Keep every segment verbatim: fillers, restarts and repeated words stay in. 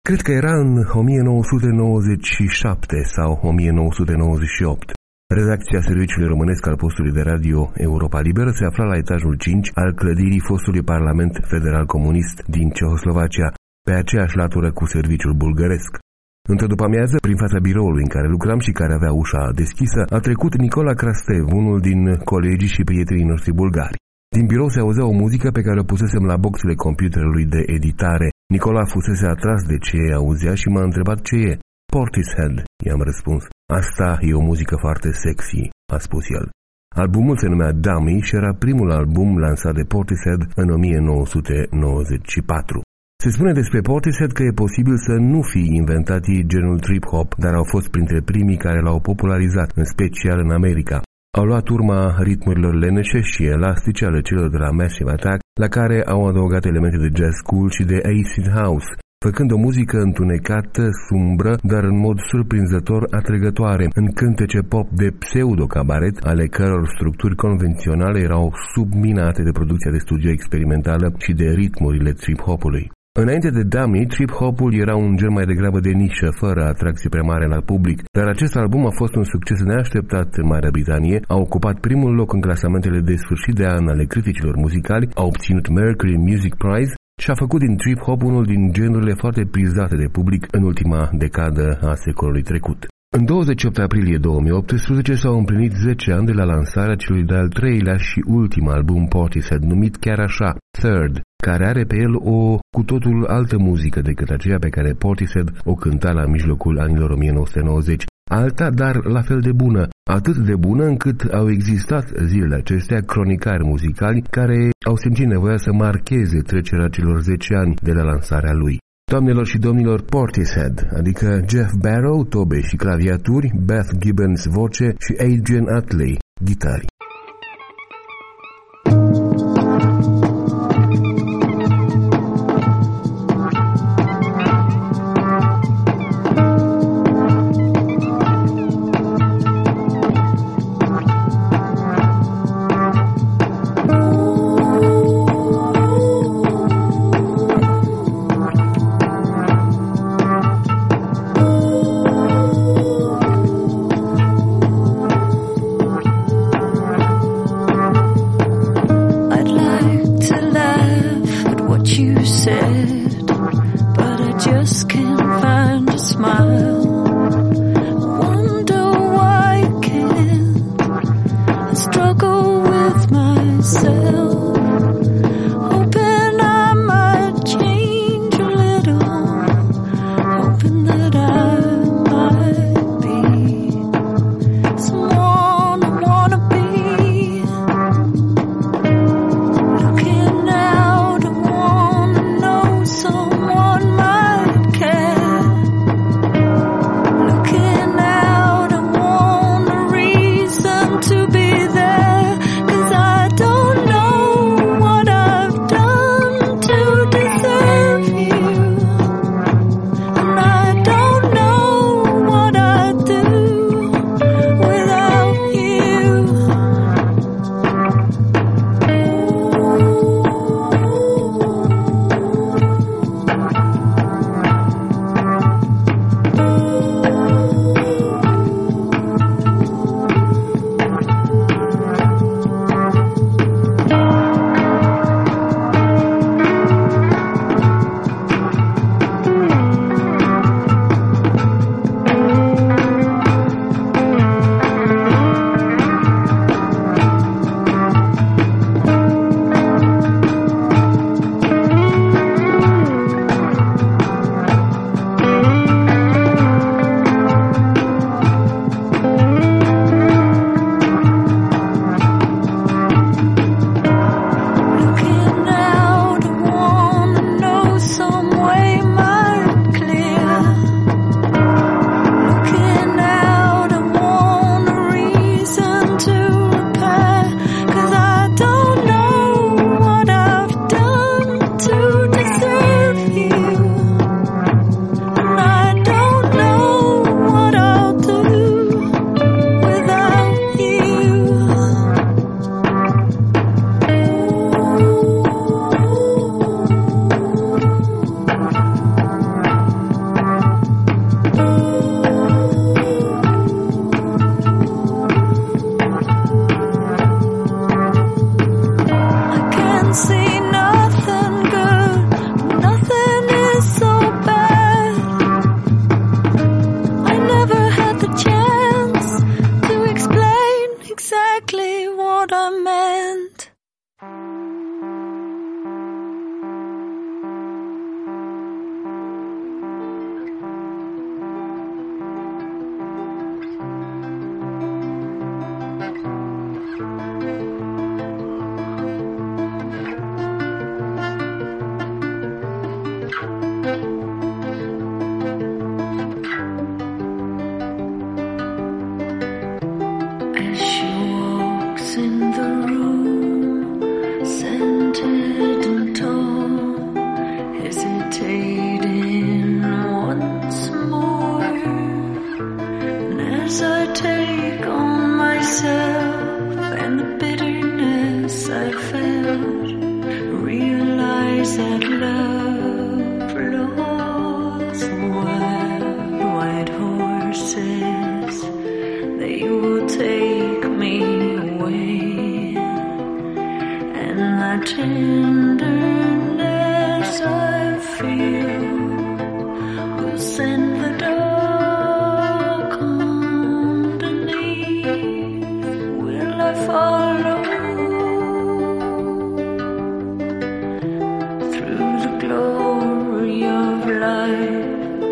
Cred că era în o mie nouă sute nouăzeci și șapte sau o mie nouă sute nouăzeci și opt. Redacția Serviciului Românesc al postului de radio Europa Liberă se afla la etajul cinci al clădirii fostului Parlament Federal Comunist din Cehoslovacia, pe aceeași latură cu serviciul bulgăresc. Într-o după-amiază, prin fața biroului în care lucram și care avea ușa deschisă, a trecut Nicola Krastev, unul din colegii și prietenii noștri bulgari. Din birou se auzea o muzică pe care o pusesem la boxele computerului de editare. Nicola fusese atras de ce auzea și m-a întrebat ce e. Portishead, i-am răspuns. Asta e o muzică foarte sexy, a spus el. Albumul se numea Dummy și era primul album lansat de Portishead în o mie nouă sute nouăzeci și patru. Se spune despre Portishead că e posibil să nu fi inventat ei genul trip-hop, dar au fost printre primii care l-au popularizat, în special în America. Au luat urma ritmurilor leneșe și elastice ale celor de la Massive Attack, la care au adăugat elemente de jazz cool și de acid house, făcând o muzică întunecată, sumbră, dar în mod surprinzător atrăgătoare, în cântece pop de pseudo-cabaret, ale căror structuri convenționale erau subminate de producția de studio experimentală și de ritmurile trip-hopului. Înainte de Dummy, trip-hopul era un gen mai degrabă de nișă, fără atracție prea mare la public, dar acest album a fost un succes neașteptat în Marea Britanie, a ocupat primul loc în clasamentele de sfârșit de an ale criticilor muzicali, a obținut Mercury Music Prize și a făcut din trip-hop unul din genurile foarte prizate de public în ultima decadă a secolului trecut. În douăzeci și opt aprilie două mii optsprezece s-au împlinit zece ani de la lansarea celui de-al treilea și ultim album Portishead, numit chiar așa, Third, care are pe el o cu totul altă muzică decât aceea pe care Portishead o cânta la mijlocul anilor o mie nouă sute nouăzeci. Alta, dar la fel de bună, atât de bună încât au existat zilele acestea cronicari muzicali care au simțit nevoia să marcheze trecerea celor zece ani de la lansarea lui. Doamnelor și domnilor, Portishead, adică Jeff Barrow, tobe și claviaturi, Beth Gibbons, voce și Adrian Utley, ghitari.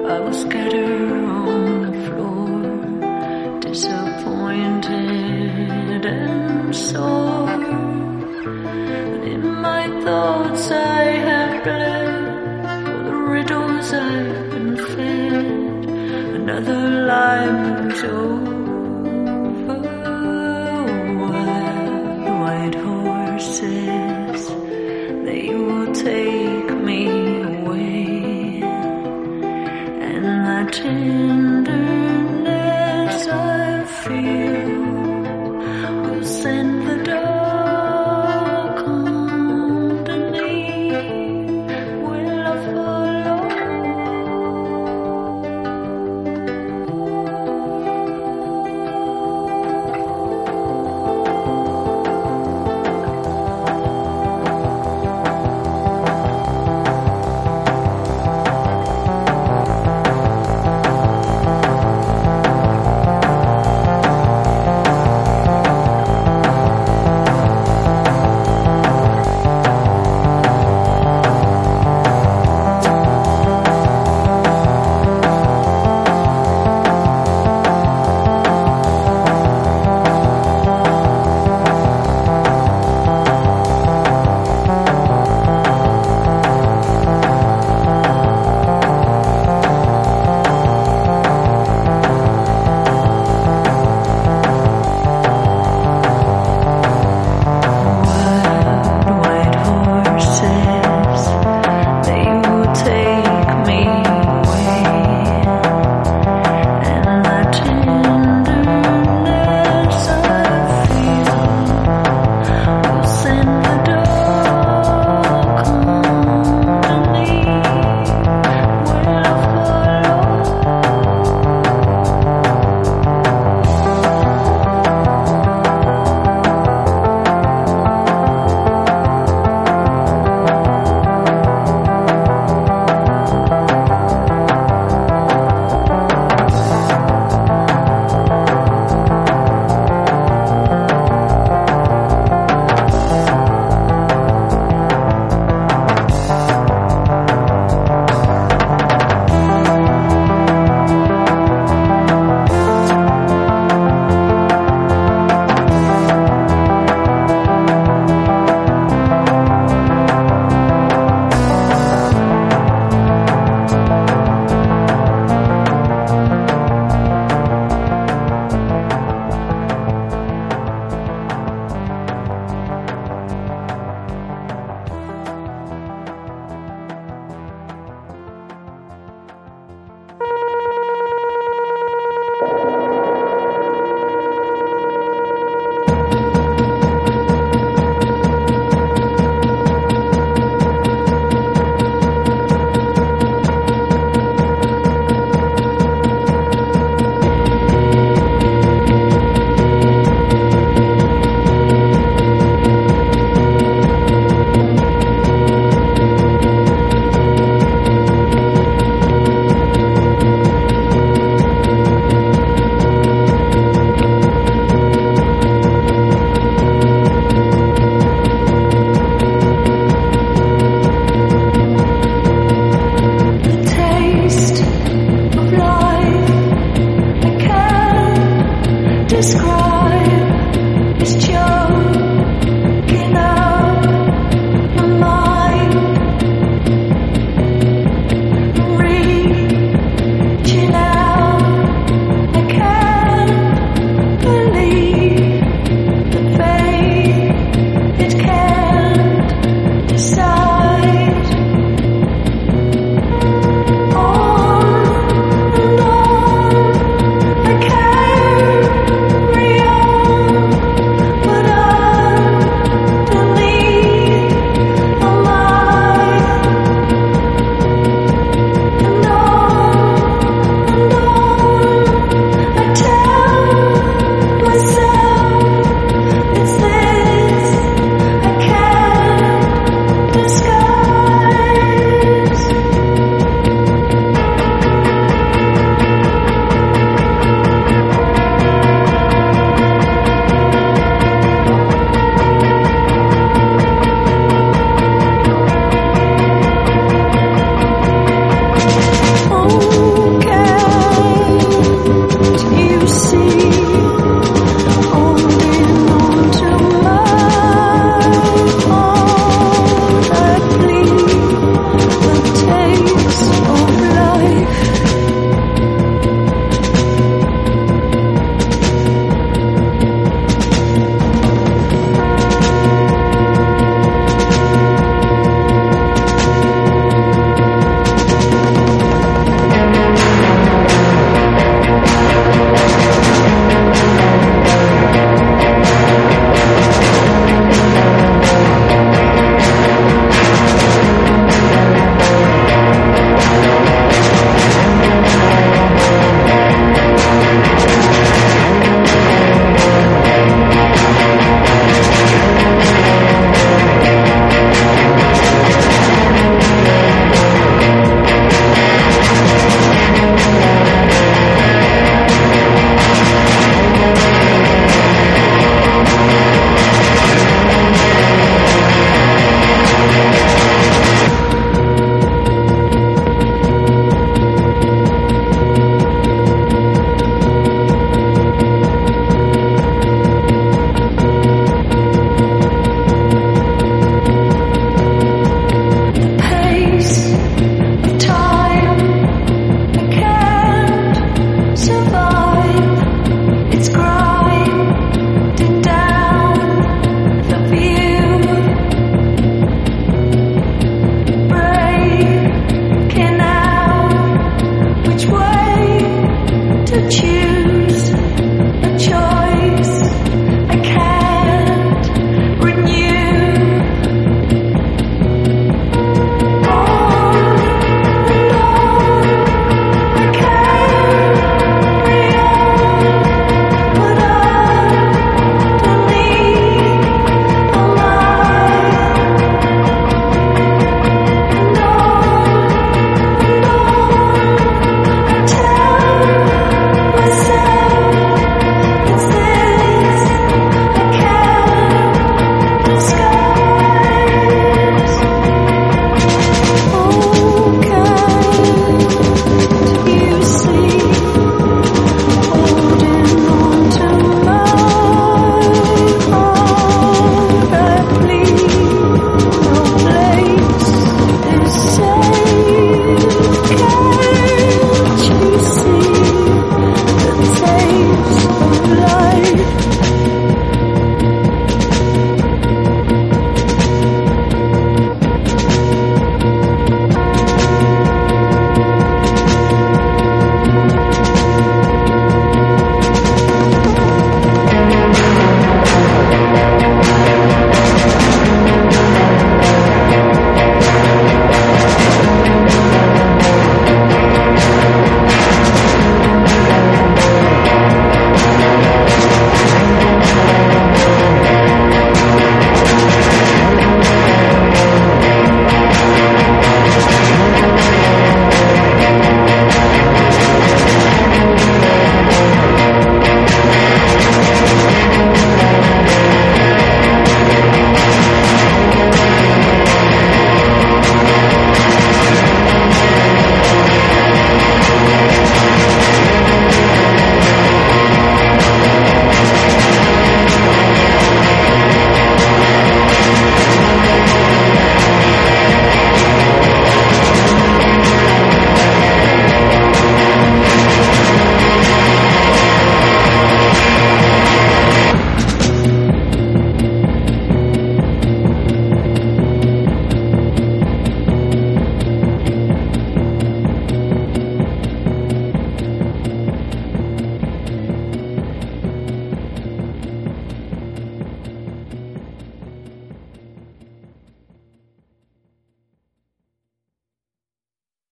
I'll scatter on the floor, disappointed and sore. And in my thoughts I have bled for the riddles I've been fed. Another lie moves over. Wild white horses, they will take me away, and the tenderness I feel will send the dark company. Will I follow? choose.